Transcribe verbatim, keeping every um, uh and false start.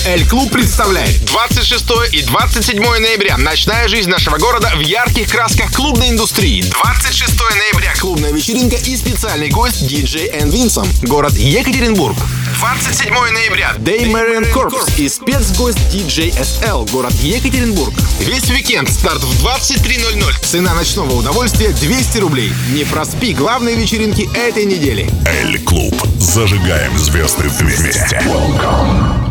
Эль-Клуб представляет двадцать шестое и двадцать седьмое ноября. Ночная жизнь нашего города в ярких красках клубной индустрии. двадцать шестое ноября. Клубная вечеринка и специальный гость диджей Эн Винсом. Город Екатеринбург. двадцать седьмое ноября. Day Marian Corps и спецгость диджей Эс Эл. Город Екатеринбург. Весь уикенд. Старт в двадцать три ноль ноль. Цена ночного удовольствия двести рублей. Не проспи главные вечеринки этой недели. Эль-Клуб. Зажигаем звезды вместе. Welcome.